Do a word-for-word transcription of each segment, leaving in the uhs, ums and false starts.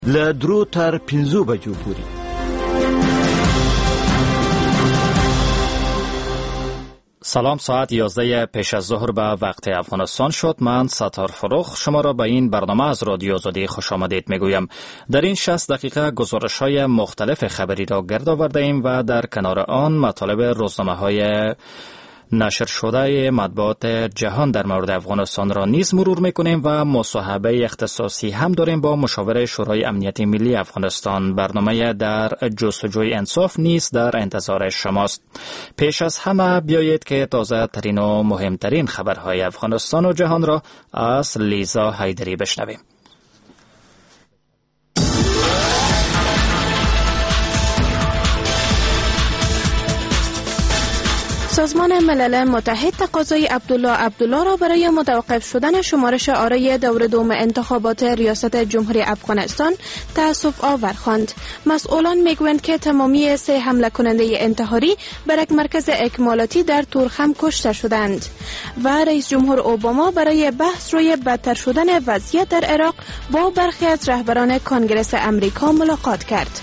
لدرو تر پینزو بجو پوری. سلام، ساعت یازده پیش از ظهر به وقت افغانستان شد. من ستار فروخ شما را به این برنامه از رادیو آزادی خوش آمدید میگویم. در این شصت دقیقه گزارش های مختلف خبری را گرد آورده ایم و در کنار آن مطالب روزنامه های نشر شده مطبوعات جهان در مورد افغانستان را نیز مرور میکنیم و مصاحبه اختصاصی هم داریم با مشاور شورای امنیت ملی افغانستان. برنامه در جستجوی انصاف نیز در انتظار شماست. پیش از همه بیایید که تازه ترین و مهمترین خبرهای افغانستان و جهان را از لیزا حیدری بشنویم. سازمان ملل متحد تقاضای عبدالله عبدالله را برای متوقف شدن شمارش آرای دور دوم انتخابات ریاست جمهوری افغانستان تأسف آور خواند. مسئولان میگویند که تمامی سه حمله کننده انتحاری بر یک مرکز اکمالاتی در تورخم کشته شدند و رئیس جمهور اوباما برای بحث روی بدتر شدن وضعیت در عراق با برخی از رهبران کنگره امریکا ملاقات کرد.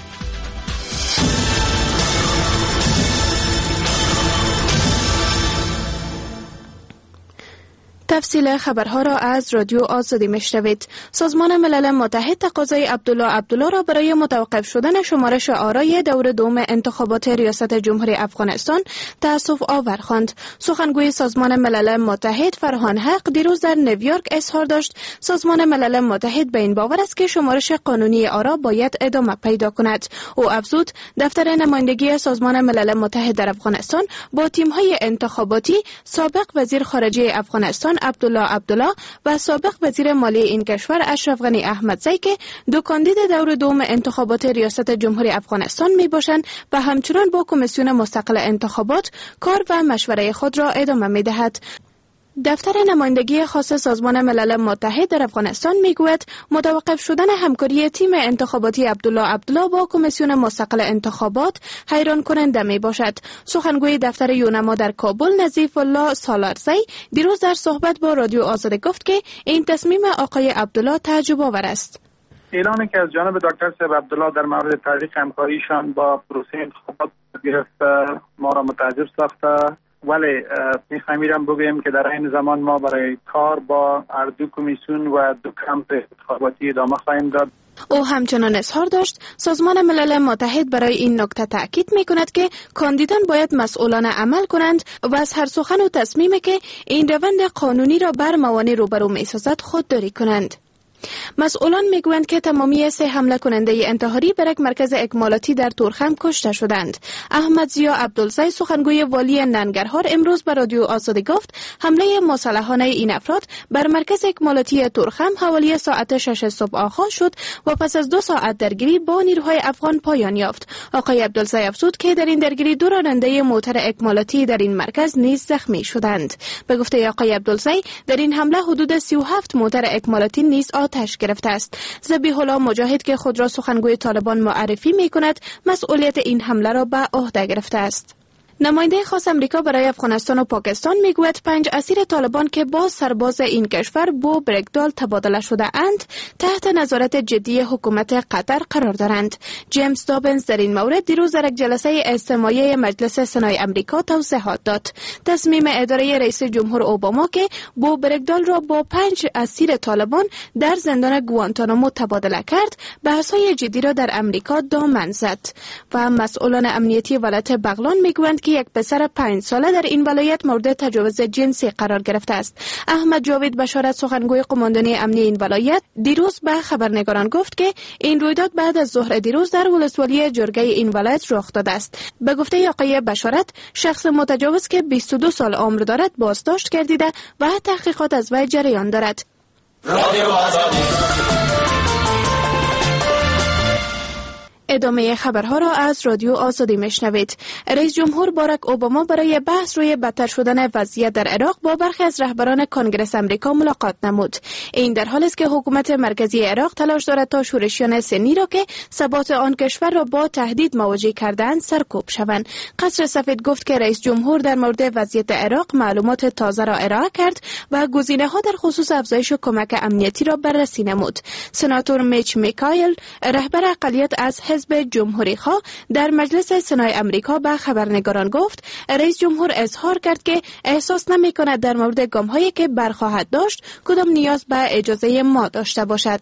تفصیل خبرها را از رادیو آزادی میشنوید. سازمان ملل متحد تقاضای عبدالله عبدالله را برای متوقف شدن شمارش آرای دور دوم انتخابات ریاست جمهوری افغانستان تأسف آور خواند. سخنگوی سازمان ملل متحد فرهان حق دیروز در نیویورک اظهار داشت سازمان ملل متحد به این باور است که شمارش قانونی آرا باید ادامه پیدا کند. او افزود دفتر نمایندگی سازمان ملل متحد در افغانستان با تیم‌های انتخاباتی سابق وزیر خارجه افغانستان عبدالله عبدالله و سابق وزیر مالی این کشور اشرف غنی احمدزی که دو کاندید دور دوم انتخابات ریاست جمهوری افغانستان می باشند و همچنان با کمیسیون مستقل انتخابات کار و مشوره خود را ادامه می دهد. دفتر نمایندگی خاص سازمان ملل متحد در افغانستان میگوید متوقف شدن همکاری تیم انتخاباتی عبدالله عبدالله با کمیسیون مستقل انتخابات حیران کننده می باشد. سخنگوی دفتر یونما در کابل نظیف الله سالارزی دیروز در صحبت با رادیو آزادی گفت که این تصمیم آقای عبدالله تعجب آور است. اعلانی که از جانب دکتر صاحب عبدالله در مورد تاریخ همکاریشان با پروسه انتخابات گرفته ما را متعجب ساخته، ولی میخوایم بگویم که در این زمان ما برای کار با هر دو کمیسیون و دو کمپ انتخاباتی ادامه خواهیم داد. او همچنان اظهار داشت سازمان ملل متحد برای این نکته تاکید میکند که کاندیدان باید مسئولانه عمل کنند و از هر سخن و تصمیمی که این روند قانونی را بر موانع روبرو میسازد خودداری کنند. مسئولان میگویند که تمامی سه حمله کننده انتحاری بر یک مرکز اکمالاتی در تورخم کشته شدند. احمد ضیا عبدالزی سخنگوی والی ننگرهار امروز به رادیو آزادی گفت حمله مسلحانه این افراد بر مرکز اکمالاتی تورخم حوالی ساعت شش صبح آغاز شد و پس از دو ساعت درگیری با نیروهای افغان پایان یافت. آقای عبدالزی افزود که در این درگیری دو راننده موتر اکمالاتی در این مرکز نیز زخمی شدند. به گفته آقای عبدالزی در این حمله حدود سی و هفت موتر اکمالاتی نیز آتش گرفته است. ذبیح الله مجاهد که خود را سخنگوی طالبان معرفی می کند مسئولیت این حمله را به عهده گرفته است. نماینده خاص امریکا برای افغانستان و پاکستان میگوید پنج اسیر طالبان که با سرباز این کشور بو برگدال تبادله شده اند تحت نظارت جدی حکومت قطر قرار دارند. جیمز دابنز در این مورد دیروز در یک جلسه استماعی مجلس سنای امریکا توضیحات داد. تصمیم اداره رئیس جمهور اوباما که بو برگدال را با پنج اسیر طالبان در زندان گوانتانامو تبادله کرد بحث‌های جدی را در امریکا دامن زد و مسئولان امنیتی ولایت بغلان میگویند که یک پسر پنج ساله در این ولایت مورد تجاوز جنسی قرار گرفته است. احمد جاوید بشارت سخنگوی قماندانی امنی این ولایت دیروز به خبرنگاران گفت که این رویداد بعد از ظهر دیروز در ولسوالی جرگه این ولایت رخ داده است. به گفته آقای بشارت شخص متجاوز که بیست و دو سال عمر دارد بازداشت گردیده و تحقیقات از وی جریان دارد. ادامه خبرها را از رادیو آزادی میشنوید. رئیس جمهور باراک اوباما برای بحث روی بدتر شدن وضعیت در عراق با برخی از رهبران کنگره امریکا ملاقات نمود. این در حالی است که حکومت مرکزی عراق تلاش دارد تا شورشیان سنی را که ثبات آن کشور را با تهدید مواجه کردند سرکوب شوند. قصر سفید گفت که رئیس جمهور در مورد وضعیت عراق معلومات تازه را ارائه کرد و گزینه‌ها در خصوص افزایش کمک امنیتی را بررسی نمود. سناتور میچ میکایل، رهبر اقلیت از حزب جمهوری‌خواه، در مجلس سنای امریکا به خبرنگاران گفت رئیس جمهور اظهار کرد که احساس نمی‌کند در مورد گام‌هایی که برخواهد داشت کدام نیاز به اجازه ما داشته باشد.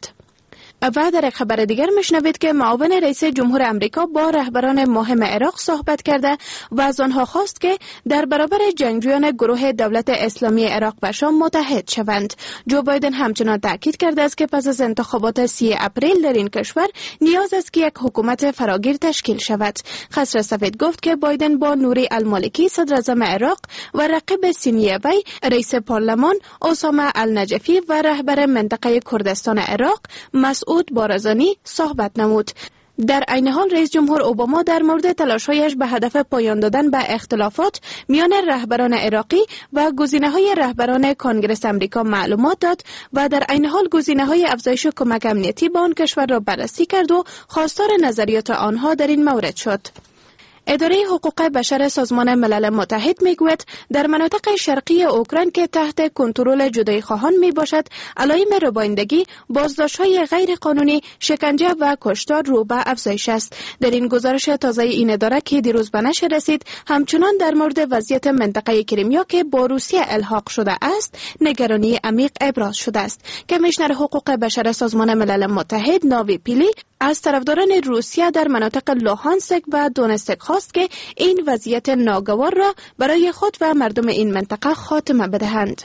و در خبر دیگر میشنوید که معاون رئیس جمهور امریکا با رهبران مهم عراق صحبت کرده و از آنها خواست که در برابر جنگجویان گروه دولت اسلامی عراق و شام متحد شوند. جو بایدن همچنان تاکید کرده است که پس از انتخابات سی اپریل در این کشور نیاز است که یک حکومت فراگیر تشکیل شود. قصر سفید گفت که بایدن با نوری المالکی صدر اعظم عراق و رقیب سینی وی رئیس پارلمان اسامه النجفی و رهبر منطقه کردستان عراق مسعود بارزانی صحبت نمود. در عین حال رئیس جمهور اوباما در مورد تلاش‌هایش به هدف پایان دادن به اختلافات میان رهبران عراقی و گزینه‌های رهبران کنگره امریکا معلومات داد و در عین حال گزینه‌های افزایش کمک امنیتی به آن کشور را بررسی کرد و خواستار نظریات آنها در این مورد شد. اداره حقوق بشر سازمان ملل متحد میگوید در مناطق شرقی اوکراین که تحت کنترل جدایی‌خواهان میباشد، علائم ربایندگی، بازداشت‌های غیر قانونی، شکنجه و کشتار رو به افزایش است. در این گزارش تازه این اداره که دیروز به نشر رسید، همچنان در مورد وضعیت منطقه کریمیا که با روسیه الحاق شده است، نگرانی عمیق ابراز شده است. کمیشنر حقوق بشر سازمان ملل متحد ناوی پیلی از طرفداران روسیه در مناطق لوهانسک و دونستک خواست که این وضعیت ناگوار را برای خود و مردم این منطقه خاتمه بدهند.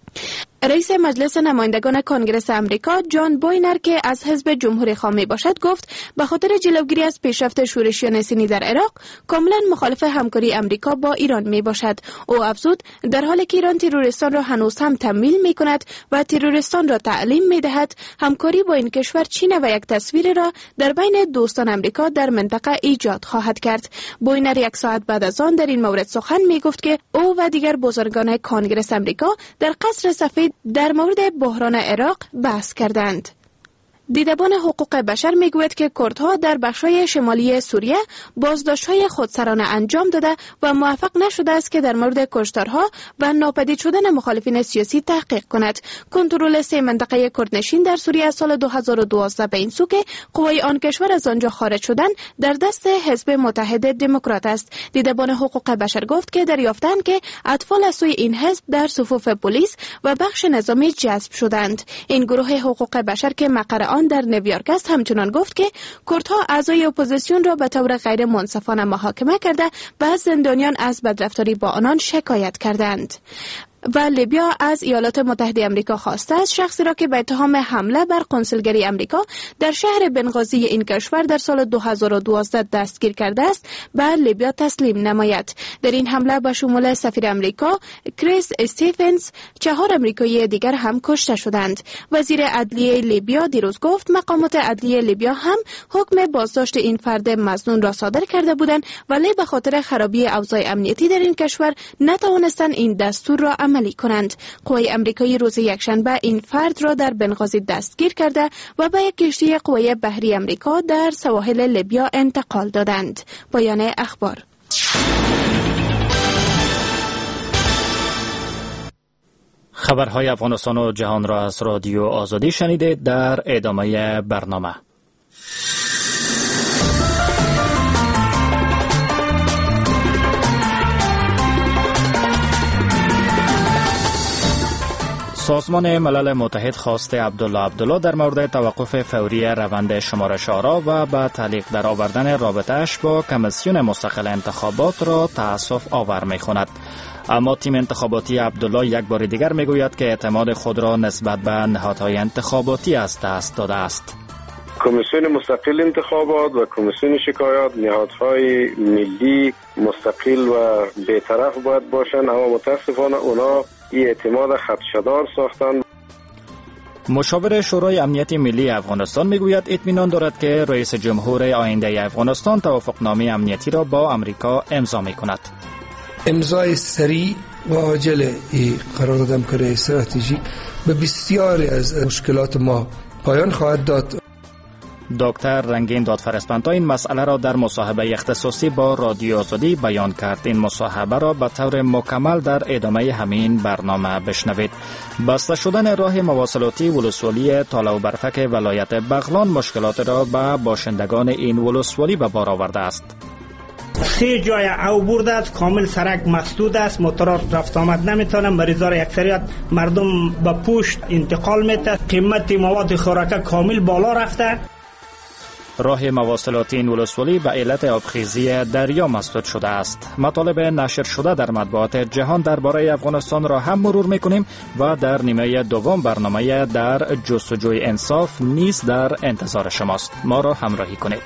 رئیس مجلس نمایندگان کنگره امریکا جان بوینر که از حزب جمهوری خواه می باشد گفت به خاطر جلوگیری از پیشرفت شورشیان سنی در عراق کاملا مخالف همکاری امریکا با ایران می باشد. او افزود در حالی که ایران تروریستان را هنوز هم تمویل می کند و تروریستان را تعلیم می دهد، همکاری با این کشور چین و یک تصویر را در بین دوستان امریکا در منطقه ایجاد خواهد کرد. بوینر یک ساعت بعد از آن در این مورد سخن می گفت که او و دیگر بزرگان کنگره امریکا در قصر سفید در مورد بحران عراق بحث کردند. دیدبان حقوق بشر میگوید که کردها در بخش‌های شمالی سوریه بازداشت‌های خودسرانه انجام داده و موفق نشده است که در مورد کشتارها و ناپدید شدن مخالفین سیاسی تحقیق کند. کنترل سه منطقه کردنشین در سوریه از سال دو هزار و دوازده به این سو که قوای آن کشور از آنجا خارج شدن در دست حزب متحد دموکرات است. دیدبان حقوق بشر گفت که دریافتند که اطفال از سوی این حزب در صفوف پلیس و بخش نظامی جذب شدند. این گروه حقوق بشر که مقر در نیویورک است همچنان گفت که کردها اعضای اپوزیسیون را به طور غیر منصفانه محاکمه کرده و از زندانیان از بدرفتاری با آنان شکایت کردند. و لیبیا از ایالات متحده آمریکا خواسته است شخصی را که به اتهام حمله بر کنسولگری آمریکا در شهر بنغازی این کشور در سال دو هزار و دوازده دستگیر کرده است به لیبیا تسلیم نماید. در این حمله به شمول سفیر آمریکا کریس استیفنز چهار آمریکایی دیگر هم کشته شدند. وزیر عدلیه لیبیا دیروز گفت مقامات عدلیه لیبیا هم حکم بازداشت این فرد مظنون را صادر کرده بودند ولی به خاطر خرابی اوضاع امنیتی در این کشور نتوانستند این دستور را عملی کنند. قوای امریکایی روز یکشنبه این فرد را در بنغازی دستگیر کرده و به یک کشتی قوای بحری امریکا در سواحل لیبیا انتقال دادند. پایان اخبار. خبرهای افغانستان و جهان را از رادیو آزادی شنیدید. در ادامه برنامه سازمان ملل متحد خواست عبدالله عبدالله در مورد توقف فوری روند شمارش آرا و به تعلیق در آوردن رابطه‌اش با کمیسیون مستقل انتخابات را تأسف آور می‌خواند. اما تیم انتخاباتی عبدالله یک بار دیگر میگوید که اعتماد خود را نسبت به نهادهای انتخاباتی از دست داده است. کمیسیون مستقل انتخابات و کمیسیون شکایات نهادهای ملی مستقل و بی‌طرف باید باشند، اما متاسفانه اونا این اعتماد خدشه‌دار ساختند. مشاور شورای امنیت ملی افغانستان میگوید اطمینان دارد که رئیس جمهور آینده افغانستان توافقنامه امنیتی را با امریکا امضا میکند. امضای سریع و عاجل این قرارداد همکاری استراتژیک به بسیاری از مشکلات ما پایان خواهد داد. دکتر رنگین دادفرسپنتا این مسئله را در مصاحبه اختصاصی با رادیو آزادی بیان کرد. این مصاحبه را به طور مکمل در ادامه همین برنامه بشنوید. بسته شدن راه مواصلاتی ولسوالی تاله و برفک ولایت بغلان مشکلات را به باشندگان این ولسوالی به بار آورده است. سه جای عبور است، کامل سرک مسدود است، موتورات رفت آمد نمیتونن، مریضا را اکثریت مردم به پشت انتقال میده، قیمت مواد خوراکه کامل بالا رفته. راه مواصلاتی این ولسوالی به علت آبخیزی دریا مسدود شده است. مطالب نشر شده در مطبوعات جهان درباره افغانستان را هم مرور میکنیم و در نیمه دوم برنامه در جستجوی انصاف نیز در انتظار شماست. ما را همراهی کنید.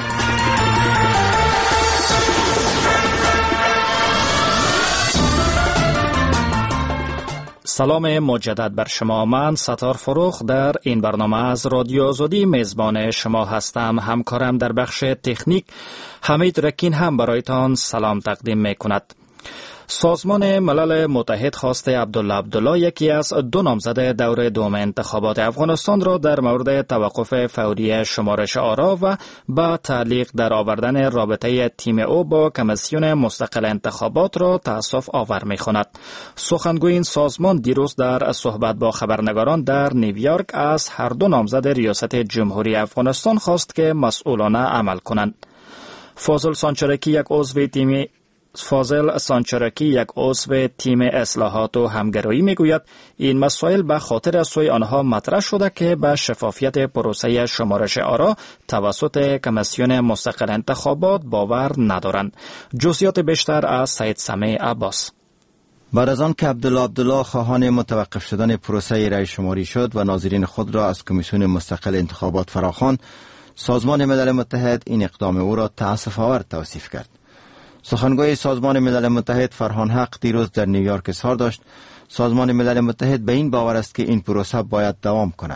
سلام مجدد بر شما. من ستار فروخ در این برنامه از رادیو آزادی میزبان شما هستم. همکارم در بخش تکنیک حمید رکین هم برایتان سلام تقدیم می کند. سازمان ملل متحد خواسته عبدالله عبدالله یکی از دو نامزد دور دوم انتخابات افغانستان را در مورد توقف فوری شمارش آرا و با تعلیق در آوردن رابطه تیم او با کمیسیون مستقل انتخابات را تأسف آور می خواند. سخنگوی این سازمان دیروز در صحبت با خبرنگاران در نیویورک از هر دو نامزد ریاست جمهوری افغانستان خواست که مسئولانه عمل کنند. فاضل سانچرکی یک عضو تیم فاضل سانچرکی یک عضو تیم اصلاحات و همگرایی میگوید این مسائل به خاطر از سوی آنها مطرح شده که به شفافیت پروسه شمارش آرا توسط کمیسیون مستقل انتخابات باور ندارند. جزئیات بیشتر از سید سمیع عباس. بعد از آن که عبدالله عبدالله خواهان متوقف شدن پروسه رای شماری شد و ناظرین خود را از کمیسیون مستقل انتخابات فراخواند، سازمان ملل متحد این اقدام او را تأسف آور توصیف کرد. سخنگوی سازمان ملل متحد فرهان حق دیروز در نیویورک اظهار داشت سازمان ملل متحد به این باور است که این پروسه باید دوام کند.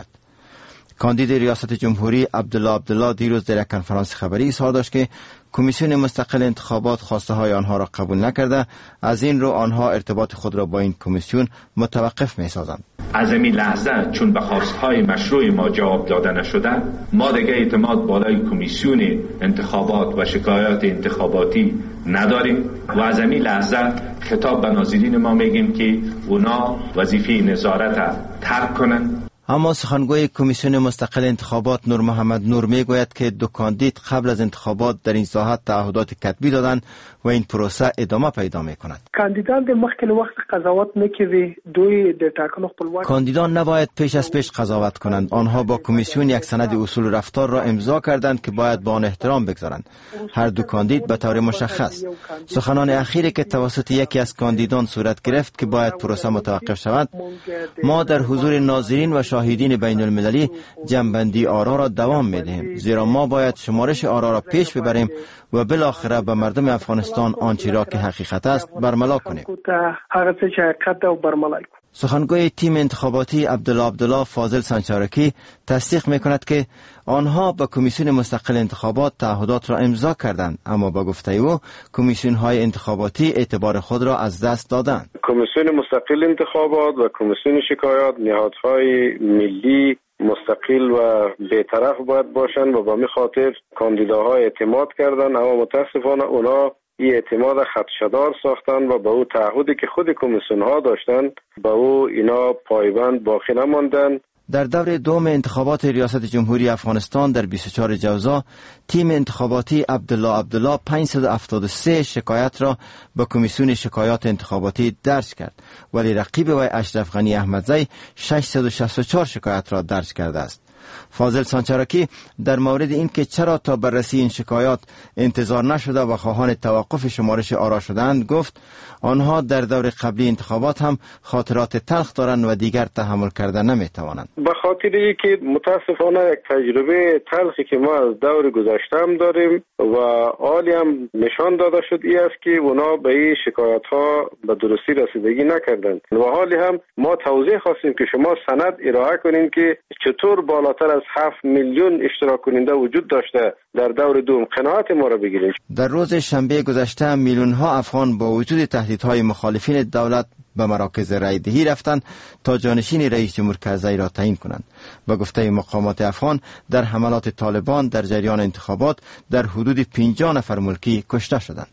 کاندید ریاست جمهوری عبدالله عبدالله دیروز در یک کنفرانس خبری اظهار داشت که کمیسیون مستقل انتخابات خواسته های آنها را قبول نکرده، از این رو آنها ارتباط خود را با این کمیسیون متوقف می سازند. از این لحظه چون به خواستهای مشروع ما جواب داده نشده، ما دیگه اعتماد بالای کمیسیون انتخابات و شکایات انتخاباتی نداریم و از این لحظه خطاب به ناظرین ما میگیم که اونا وظیفه نظارت ترک کنند. اما سخنگوی کمیسیون مستقل انتخابات نور محمد نور میگوید که دو کاندید قبل از انتخابات در این ساحت تعهدات کتبی دادند و این پروسه ادامه پیدا میکند. کاندیدان د مخکې وخت قضاوت نکوي، دوی د ټاکنو خپلواک. کاندیدان نباید پیش از پیش قضاوت کنند. آنها با کمیسیون یک سند اصول رفتار را امضا کردند که باید با آن احترام بگذارند. هر دو کاندید به طور مشخص. سخنان اخیری که توسط یکی از کاندیدان صورت گرفت که باید پروسه متوقف شود، ما در حضور ناظرین و شاهدین بین المللی جنبندی آرا را دوام میدهیم، زیرا ما باید شمارش آرا را پیش ببریم و بالاخره به مردم افغانستان آنچه را که حقیقت است برملا کنیم. سخنگوی تیم انتخاباتی عبدالله عبدالله فاضل سانچرکی تصدیق میکند که آنها با کمیسیون مستقل انتخابات تعهدات را امضا کردند، اما با گفته او کمیسیون های انتخاباتی اعتبار خود را از دست دادند. کمیسیون مستقل انتخابات و کمیسیون شکایات نهادهای ملی مستقل و بی‌طرف باید باشند و به همین خاطر کاندیداها اعتماد کردند، اما متاسفانه اونا این اعتماد خدشه‌دار ساختن و به او تعهدی که خود کمیسیون ها داشتند به او اینا پایبند باقی نماندند. در دور دوم انتخابات ریاست جمهوری افغانستان در بیست و چهار جوزا تیم انتخاباتی عبدالله عبدالله پانصد و هفتاد و سه شکایت را به کمیسیون شکایات انتخاباتی درج کرد، ولی رقیب وی اشرف غنی احمدزی ششصد و شصت و چهار شکایت را درج کرده است. فاضل سانچارکی در مورد این که چرا تا بررسی این شکایات انتظار نشده و خواهان توقف شمارش آرا شدند گفت آنها در دور قبلی انتخابات هم خاطرات تلخ دارند و دیگر تحمل کردن نمیتوانند. به خاطر اینکه متاسفانه یک تجربه تلخی که ما از دور گذشته هم داریم و حالی هم نشان داده شد ای است که اونا به این شکایات ها به درستی رسیدگی نکردند و حالی هم ما توضیح خواستیم که شما سند ارائه کنین که چطور بالاتر از هفت میلیون اشتراک کننده وجود داشته در دور دوم قناعت ما را بگیرید. در روز شنبه گذشته میلیون ها افغان با وجود تهدیدهای مخالفین دولت به مراکز رای دهی رفتند تا جانشین رئیس جمهور کرزی را تعیین کنند. به گفته مقامات افغان در حملات طالبان در جریان انتخابات در حدود پنجاه نفر ملکی کشته شدند.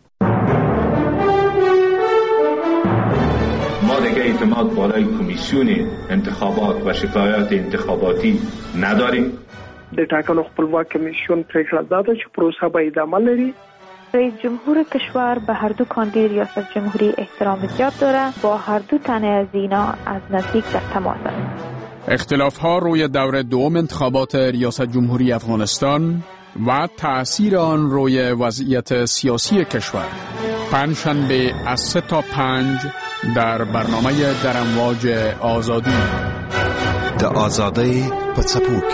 ما دیگه اعتماد بالای کمیسیون انتخابات و شکایات انتخاباتی نداریم. د ټاکنو خپلواک کمیسیون پریکړه داده چې پروسه به ادامه لري. رئیس جمهور کشور به هر دو کاندید ریاست جمهوری احترام زیاد داره، با هر دو تن از اینا از نزدیک در تماس است. اختلاف ها روی دور دوم انتخابات ریاست جمهوری افغانستان و تأثیر آن روی وضعیت سیاسی کشور. پنجشنبه از سه تا پنج در برنامه در امواج آزادی. در آزادی پڅپوک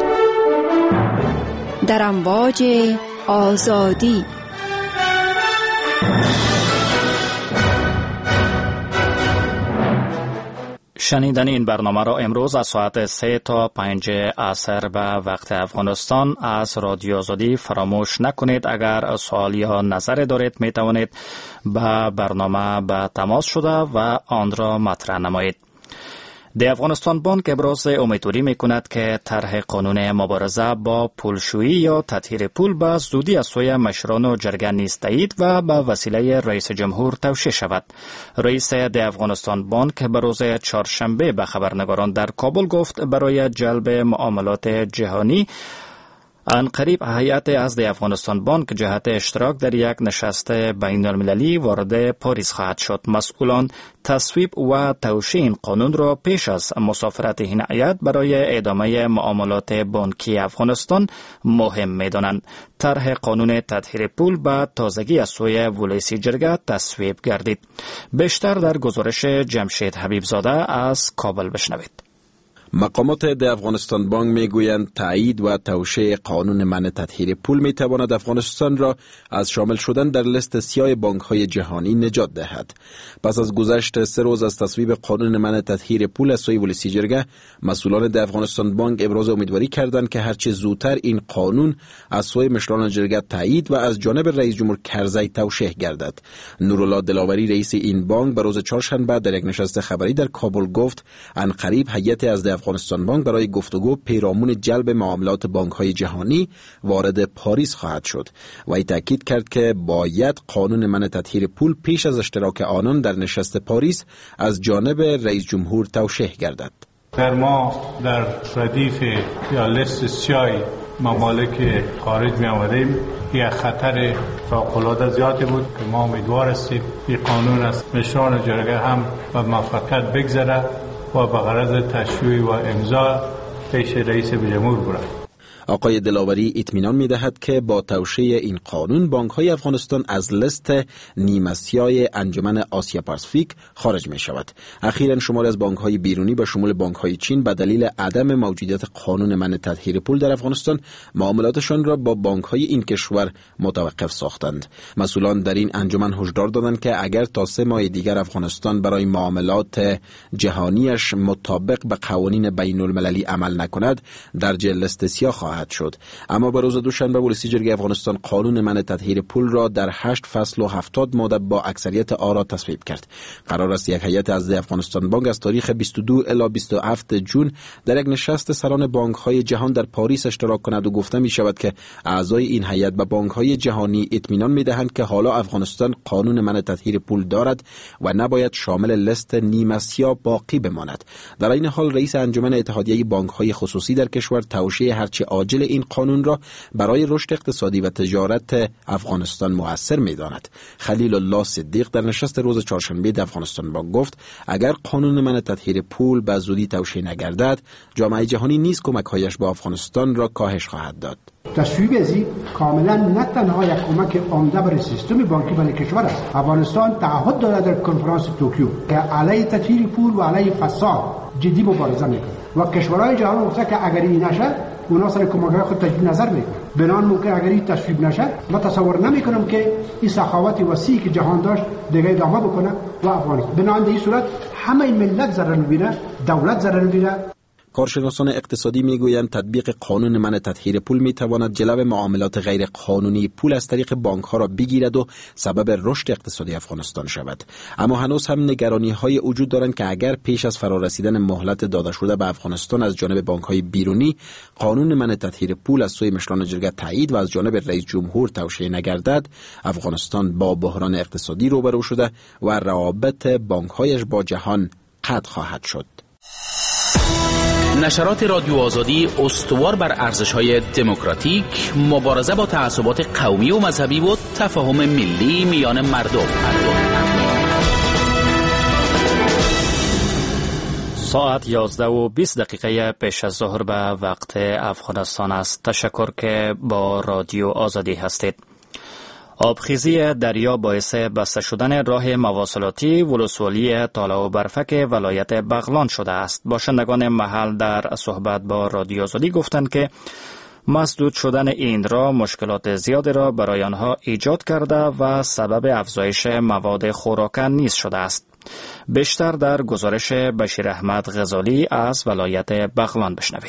در امواج آزادی. شنیدن این برنامه را امروز از ساعت سه تا پنج عصر به وقت افغانستان از رادیو آزادی فراموش نکنید. اگر سوال یا نظر دارید می توانید به برنامه به تماس شده و آن را مطرح نمایید. د افغانستان بانک ابراز امیدواری میکند که طرح قانون مبارزه با پولشویی یا تطهیر پول به زودی از سوی مشران و جرگه نیز تایید و به وسیله رئیس جمهور توشیح شود. رئیس د افغانستان بانک به روز چهارشنبه به خبرنگاران در کابل گفت برای جلب معاملات جهانی عنقریب هیئت از افغانستان بانک جهت اشتراک در یک نشست بین المللی وارد پاریس خواهد شد. مسئولان تصویب و توشیح این قانون را پیش از مسافرت این هیئت برای ادامه معاملات بانکی افغانستان مهم می‌دانند. طرح قانون تطهیر پول به تازگی از سوی ولایسی جرگه تصویب گردید. بیشتر در گزارش جمشید حبیبزاده از کابل بشنوید. مقامات د افغانستان بانک میگویند تایید و توشیح قانون منع تطهیر پول میتواند افغانستان را از شامل شدن در لیست سیاه بانک‌های جهانی نجات دهد. پس از گذشت سه روز از تصویب قانون منع تطهیر پول از سوی ولایسی جرگه، مسئولان د افغانستان بانک ابراز امیدواری کردند که هرچه زودتر این قانون از سوی مشران جرگه تایید و از جانب رئیس جمهور کرزی توشیح گردد. نورالله دلاوری رئیس این بانک به روز چهارشنبه در یک نشست خبری در کابل گفت عنقریب هیئت از افغانستان بانک برای گفتگو پیرامون جلب معاملات بانک‌های جهانی وارد پاریس خواهد شد و ای تاکید کرد که باید قانون منع تطهیر پول پیش از اشتراک آنان در نشست پاریس از جانب رئیس جمهور توشیح گردد. در ما در ردیف یا لیست سیاه ممالک خارج می آمدیم، یک خطر فوق‌العاده زیادی بود که ما امیدوار هستیم این قانون از مشران جرگه هم به موفقیت بگذره و به غرض تشریع و امضا پیش رئیس جمهور برد. آقای دلاوری اطمینان می‌دهد که با توشیح این قانون بانک‌های افغانستان از لیست نیمه سیاه انجمن آسیا پاسیفیک خارج می‌شود. اخیراً شماری از بانک‌های بیرونی به شمول بانک‌های چین به دلیل عدم موجودیت قانون منع تطهیر پول در افغانستان معاملاتشان را با بانک‌های این کشور متوقف ساختند. مسئولان در این انجمن هشدار دادند که اگر تا سه ماه دیگر افغانستان برای معاملات جهانیش مطابق به قوانین بین‌المللی عمل نکند، درج لیست سیاه خواهد شد. اما به روز دوشنبه ولایسی جرگه افغانستان قانون منع تطهیر پول را در هشت فصل و هفتاد ماده با اکثریت آرا تصویب کرد. قرار است یک هیئت از افغانستان بانک از تاریخ بیست و دو الی بیست و هفت جون در یک نشست سران بانک‌های جهان در پاریس اشتراک کند و گفته می شود که اعضای این هیئت به بانک‌های جهانی اطمینان می دهند که حالا افغانستان قانون منع تطهیر پول دارد و نباید شامل لیست نیمه سیاه باقی بماند. در این حال رئیس انجمن اتحادیه بانک‌های خصوصی در کشور توشیح هرچه عاجل این قانون را برای رشد اقتصادی و تجارت افغانستان مؤثر می‌داند. خلیل الله صدیق در نشست روز چهارشنبه در افغانستان بانک گفت اگر قانون منع تطهیر پول به زودی توشیح نگردد، جامعه جهانی نیز کمک‌هایش به افغانستان را کاهش خواهد داد. تصویب ازی کاملا نه تنها یک کمک عمده برای سیستم بانکی برای کشور است. افغانستان تعهد دارد در کنفرانس توکیو که علیه تطهیر پول و علیه فساد جدی مبارزه میکنه و کشورهای جهان گفته که اگر این نشه اونا سر کمک‌های خود تجدید نظر میکنه. بنان ممکن اگر این تصویب نشه ما تصور نمیکنم که این سخاوت وسیعی که جهان داشت دیگه ادامه بکنه و افغانستان بنان در این صورت همه ملت ضرر میبینه، دولت ضرر میبینه. کارشناسان اقتصادی میگویند تطبیق قانون منع تطهیر پول میتواند جلو معاملات غیر قانونی پول از طریق بانک ها را بگیرد و سبب رشد اقتصادی افغانستان شود. اما هنوز هم نگرانی های وجود دارند که اگر پیش از فرارسیدن مهلت داده شده به افغانستان از جانب بانک های بیرونی قانون منع تطهیر پول از سوی مشران جرگه تایید و از جانب رئیس جمهور توشیح نگردد، افغانستان با بحران اقتصادی روبرو شده و روابط بانک هایش با جهان قطع خواهد شد. نشرات رادیو آزادی استوار بر ارزش‌های دموکراتیک، مبارزه با تعصبات قومی و مذهبی و تفاهم ملی میان مردم. ساعت یازده و بیست دقیقه پیش از ظهر به وقت افغانستان است. تشکر که با رادیو آزادی هستید. آبخیزی دریا باعث بسته شدن راه مواصلاتی ولسوالی تالا و برفک ولایت بغلان شده است. باشندگان محل در صحبت با رادیو آزادی گفتند که مسدود شدن این راه مشکلات زیادی را برای آنها ایجاد کرده و سبب افزایش مواد خوراکه نیز شده است. بیشتر در گزارش بشیر احمد غزالی از ولایت بغلان بشنوید.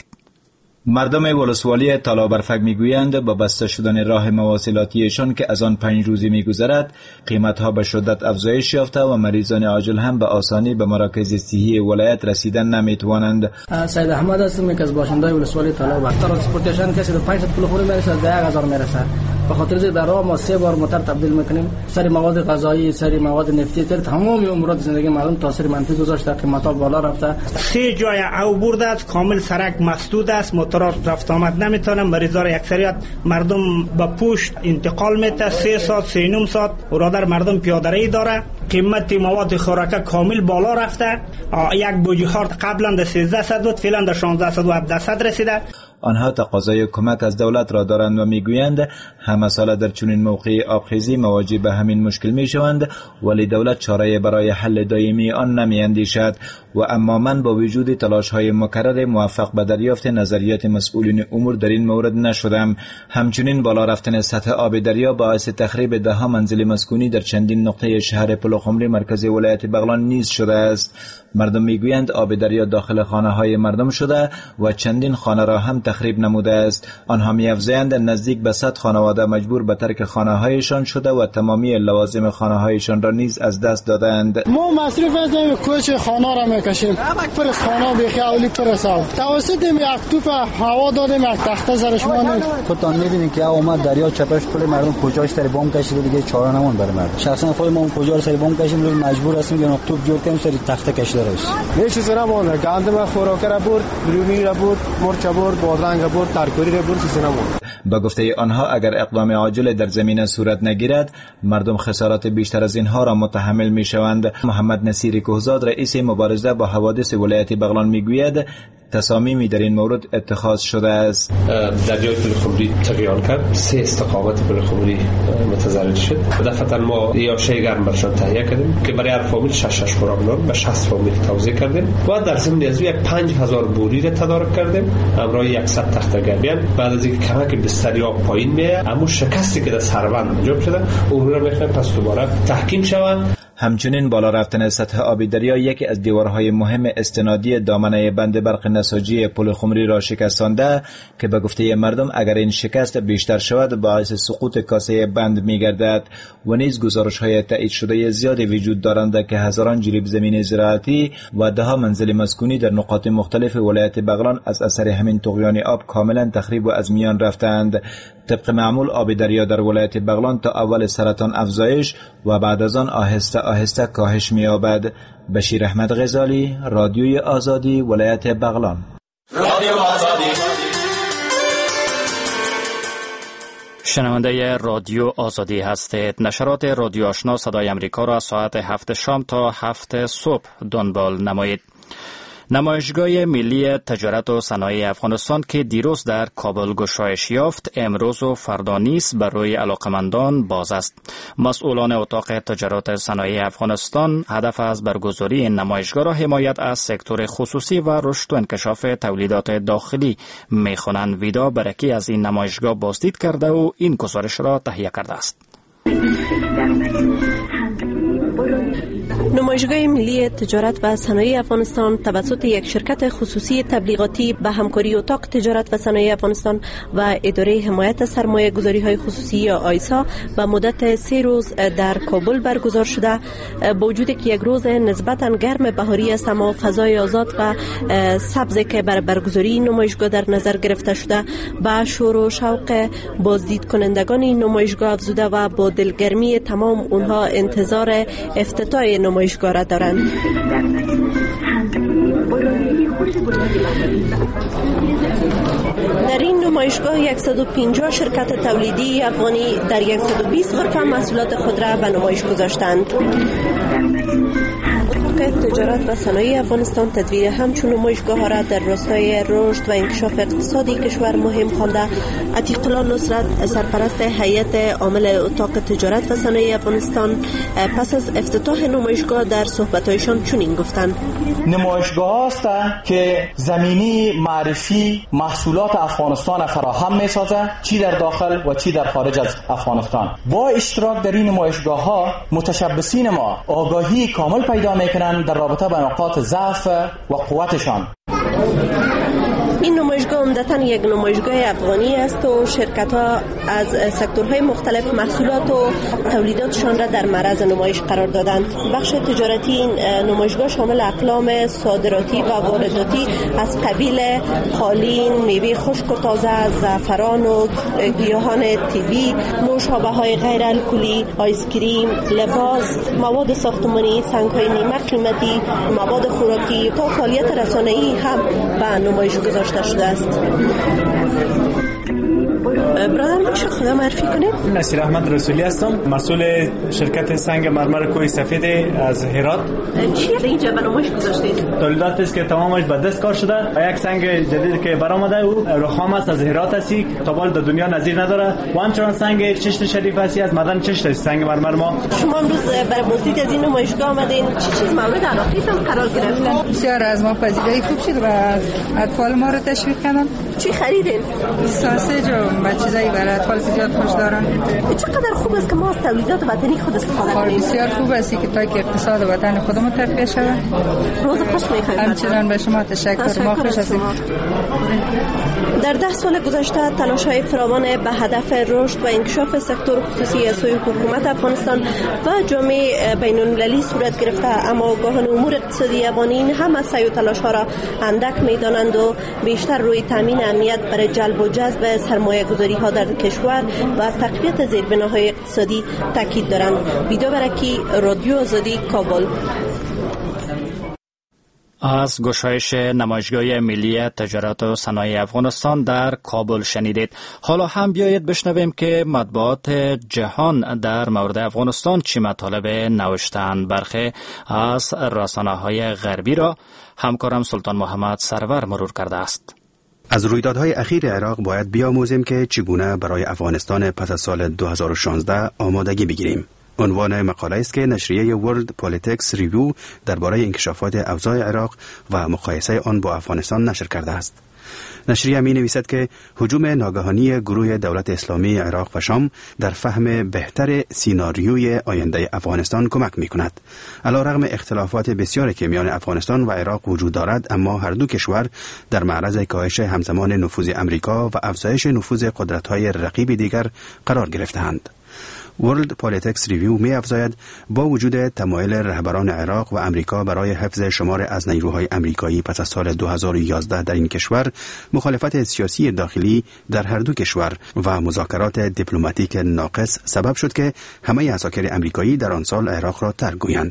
مردم ولسوالی تالابرفک میگویند با بسته شدن راه مواصلاتیشان که از آن پنج روزی میگذرد قیمتها به شدت افزایش یافته و مریضان عاجل هم به آسانی به مراکز صحی ولایت رسیدن نمیتوانند. سید احمد هستم که از باشندگان ولسوالی تالابرفک. ترانسپورتیشن کسی به پنج پول خوری میرسه از ده هزار میرسه. به خاطر اینکه در راه ما سه بار موتور تبدیل میکنیم، سری مواد غذایی، سری مواد نفتی، تر تمام امورات زندگی مردم تاثیر منفی گذاشته، قیمت‌ها بالا رفته. سه جای عبور است، کامل سرک مسدود است، موتور رفت آمد نمیتونه. مریضا را اکثریت مردم به پشت انتقال میته، سه ساعت سه نیم ساعت برادر مردم پیاده‌روی داره. قیمت مواد خوراکه کامل بالا رفته. یک بوجه هارد قبلا در سیزده صد بود، فعلا در شانزده صد و هفده صد رسیده. آنها تقاضای کمک از دولت را دارند و میگویند همه ساله در چنین موقع آبخیزی مواجه به همین مشکل میشوند، ولی دولت چاره برای حل دائمی آن نمیاندیشد. و اما من با وجود تلاش های مکرر موفق به دریافت نظریات مسئولین امور در این مورد نشدم. همچنین بالا رفتن سطح آب دریا باعث تخریب ده ها منزل مسکونی در چندین نقطه شهر پلخمری مرکز ولایت بغلان نیز شده است. مردم میگویند آب دریا داخل خانه های مردم شده و چندین خانه را هم تخریب نموده است. آنها می‌افزایند نزدیک به صد خانواده مجبور به ترک خانه هایشان شده و تمامی لوازم خانه هایشان را نیز از دست دادند. ما مصرف از کوچه خانه را میکشیم، پر خانه بیخیالی پر سال توسط یک توپ هوا دادیم، یک تخته زرش مانیم. خودتان می‌بینید که اومد دریا چپش کل مردم کجاش سر بم کشیده، دیگه چاره نمون برای مردم. شخصا خود ما کجا سر بم کشیم، مجبور هستیم که توپ جور کنیم سر تخته کشیده روش. هیچ چیزی نمونه. گند ما خوراک را برد، رومی را برد، مرچ برد، بادرنگ برد، ترکاری را برد، چیزی نمونه. با گفته آنها اگر اقدام عاجل در زمینه صورت نگیرد مردم خسارات بیشتر از اینها را متحمل میشوند. محمد نصیر کوهزاد رئیس مبارزه با حوادث ولایت بغلان میگوید تصامیمی در این مورد اتخاذ شده است. دریای پلخمری تغییر کرد، سه استقامت پلخمری متضرر شد. دفعتا ما یاشه گرم برشان تهیه کردیم که برای هر فامیل شش شش خوراک نان به شصت فامیل توزیع کردیم و در ضمن از یک پنج هزار بوری را تدارک کردیم همراه صد تخته گربیان. بعد از اینکه کمک بستری آب پایین میه، اما شکستی که در سربند انجام شده اون را میخوایم پس دوباره تحکیم شود. همچنین بالا رفتن سطح آب دریا یکی از دیوارهای مهم استنادی دامنه بند برق نساجی پلخمری را شکستانده که به گفته مردم اگر این شکست بیشتر شود باعث سقوط کاسه بند میگردد. و نیز گزارش‌های تایید شده زیادی وجود دارند که هزاران جریب زمین زراعتی و ده ها منزل مسکونی در نقاط مختلف ولایت بغلان از اثر همین طغیان آب کاملا تخریب و از میان رفتند. طبق معمول آب دریا در ولایت بغلان تا اول سرطان افزایش و بعد از آن آهسته آهسته کاهش می‌یابد. بشیر احمد غزالی، رادیوی آزادی، ولایت بغلان. رادیو آزادی شنونده رادیو آزادی هستید. نشرات رادیو آشنا صدای امریکا را ساعت هفت شام تا هفت صبح دنبال نمایید. نمایشگاه ملی تجارت و صنایع افغانستان که دیروز در کابل گشایش یافت، امروز و فردا نیز برای علاقمندان باز است. مسئولان اتاق تجارت صنایع افغانستان هدف از برگزاری این نمایشگاه را حمایت از سکتور خصوصی و رشد و انکشاف تولیدات داخلی می‌خوانند. ویدا برکی از این نمایشگاه بازدید کرده و این گزارش را تهیه کرده است. نمایشگاه ملی تجارت و صنایع افغانستان توسط یک شرکت خصوصی تبلیغاتی به همکاری اتاق تجارت و صنایع افغانستان و اداره حمایت سرمایه گذاری های خصوصی یا آیسا به مدت سه روز در کابل برگزار شده. با وجودی که یک روز نسبتاً گرم بهاری است، اما فضای آزاد و سبزی که بر برگزاری نمایشگاه در نظر گرفته شده با شور و شوق بازدید کنندگان این نمایشگاه افزوده و با دلگرمی تمام اونها انتظار افتتاح نمایشگاه را دارند. در این نمایشگاه صد و پنجاه شرکت تولیدی افغانی در صد و بیست غرفه محصولات خود را به نمایش گذاشتند. اتاق تجارت و صنایع افغانستان تدوین همچون نمایشگاه ها را در راستای رشد و انکشاف اقتصادی کشور مهم خوانده. عتیق الله نصرت، سرپرست هیئت عامل اتاق تجارت و صنایع افغانستان، پس از افتتاح نمایشگاه در صحبت‌هایشان چنین گفتند: نمایشگاه است که زمینی معرفی محصولات افغانستان فراهم می‌سازد، چی در داخل و چی در خارج از افغانستان. با اشتراک در این نمایشگاه ها متشبثین ما آگاهی کامل پیدا می‌کنند در رابطه با نقاط ضعف و قوتشان. این نمایشگاه عمدتاً یک نمایشگاه افغانی است و شرکت‌ها از سکتورهای مختلف محصولات و تولیداتشان را در معرض نمایش قرار دادند. بخش تجارتی این نمایشگاه شامل اقلام صادراتی و وارداتی از قبیل قالین، میوه خشک و تازه، زعفران و گیاهان طبی، نوشابه‌های غیر الکلی، آیس کریم، لباس، مواد ساختمانی، سنگ‌های نیمه قیمتی، مواد خوراکی تا فعالیت رسانه‌ای هم به نمایش گذاشته شده است. برادر میشه خدا معرفی کنید؟ نصیر احمد رسولی هستم، مسئول شرکت سنگ مرمر کوه سفید از هرات. چی اینجا به نمایش گذاشتید؟ تولیدات است که تمامش به دست کار شده و یک سنگ جدید که برآمده او رخام است از هرات هستی، تا بال در دنیا نظیر نداره و همچنان سنگ چشت شریف هستی از معدن چشت است. سنگ مرمر ما. شما امروز برای بازدید از این نمایشگاه آمدین، چه چیز مورد علاقه‌تان قرار گرفت؟ بسیار از ما پذیرایی خوب شد و اطفال ما رو تشویق کردن. چی خریدین؟ ساسج و چیزایی برای اطفال زیاد خوش دارن. چقدر خوب است که ما از تولیدات وطنی خود استفاده کنیم. بسیار خوب است که تا که اقتصاد وطن خودمون تقویت شود. روز خوش می‌خوایم. همچنان به شما تشکر. ما خوش هستیم. در ده سال گذشته تلاش‌های فراوان به هدف رشد و انکشاف سکتور خصوصی از سوی حکومت افغانستان و جامعه بین‌المللی صورت گرفته، اما گاهن امور اقتصادی افغانیین هم از سعی و تلاش‌ها را اندک می‌دانند و بیشتر روی تامین امنیت برای جلب و جذب سرمایه‌گذاری‌ها در کشور و تقویت زیربناهای اقتصادی تاکید دارند. ویدا برکی، رادیو آزادی، کابل. از گشایش نمایشگاه ملی تجارت و صنایع افغانستان در کابل شنیدید. حالا هم بیایید بشنویم که مطبوعات جهان در مورد افغانستان چی مطالب نوشتند. برخی از رسانه‌های غربی را همکارم سلطان محمد سرور مرور کرده است. از رویدادهای اخیر عراق باید بیاموزیم که چگونه برای افغانستان پس از سال دو هزار و شانزده آمادگی بگیریم. عنوان مقاله است که نشریه ورلد پالیتیکس ریویو درباره انکشافات اوضاع عراق و مقایسه آن با افغانستان نشر کرده است. نشریه می نویسد که هجوم ناگهانی گروه دولت اسلامی عراق و شام در فهم بهتر سیناریوی آینده افغانستان کمک می کند. علیرغم اختلافات بسیاری که میان افغانستان و عراق وجود دارد، اما هر دو کشور در معرض کاهش همزمان نفوذ امریکا و افزایش نفوذ قدرت‌های رقیب دیگر قرار گرفته‌اند. ورلد پالیتیکس ریویو می افزاید با وجود تمایل رهبران عراق و امریکا برای حفظ شمار از نیروهای امریکایی پس از سال دو هزار و یازده در این کشور، مخالفت سیاسی داخلی در هر دو کشور و مذاکرات دیپلماتیک ناقص سبب شد که همه عساکر امریکایی در آن سال عراق را ترک گویند.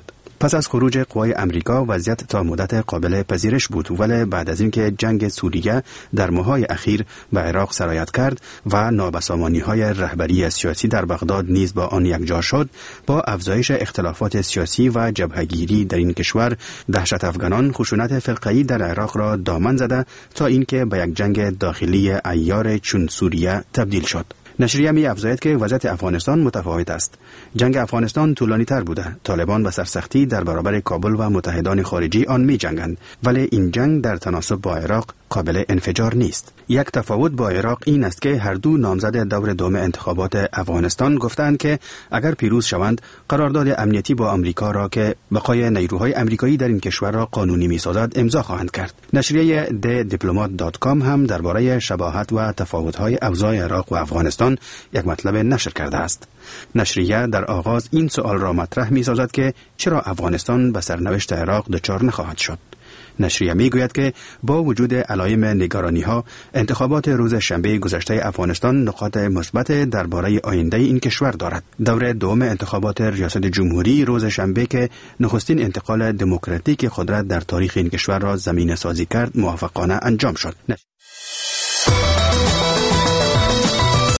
پس از خروج قوای امریکا وضعیت تا مدت قابل پذیرش بود، ولی بعد از اینکه جنگ سوریه در ماه‌های اخیر به عراق سرایت کرد و نابسامانی‌های رهبری سیاسی در بغداد نیز با آن یکجا شد، با افزایش اختلافات سیاسی و جبهه‌گیری در این کشور، دهشت افغانان خشونت فرقه‌ای در عراق را دامن زده تا اینکه به یک جنگ داخلی عیار چون سوریه تبدیل شد. نشریه می افزاید که وضعیت افغانستان متفاوت است. جنگ افغانستان طولانی تر بوده. طالبان به سرسختی در برابر کابل و متحدان خارجی آن می جنگند، ولی این جنگ در تناسب با عراق قابل انفجار نیست. یک تفاوت با عراق این است که هر دو نامزد دور دوم انتخابات افغانستان گفتند که اگر پیروز شوند قرارداد امنیتی با آمریکا را که بقای نیروهای آمریکایی در این کشور را قانونی می‌سازد امضا خواهند کرد. نشریه د دیپلمات دات کام هم درباره شباهت و تفاوت‌های اوضاع عراق و افغانستان یک مطلب نشر کرده است. نشریه در آغاز این سوال را مطرح می‌سازد که چرا افغانستان به سرنوشت عراق دچار نخواهد شد. نشریه میگوید که با وجود علائم نگرانی‌ها، انتخابات روز شنبه گذشته افغانستان نقاط مثبت درباره آینده این کشور دارد. دور دوم انتخابات ریاست جمهوری روز شنبه که نخستین انتقال دموکراتیک قدرت در تاریخ این کشور را زمینه سازی کرد، موفقانه انجام شد.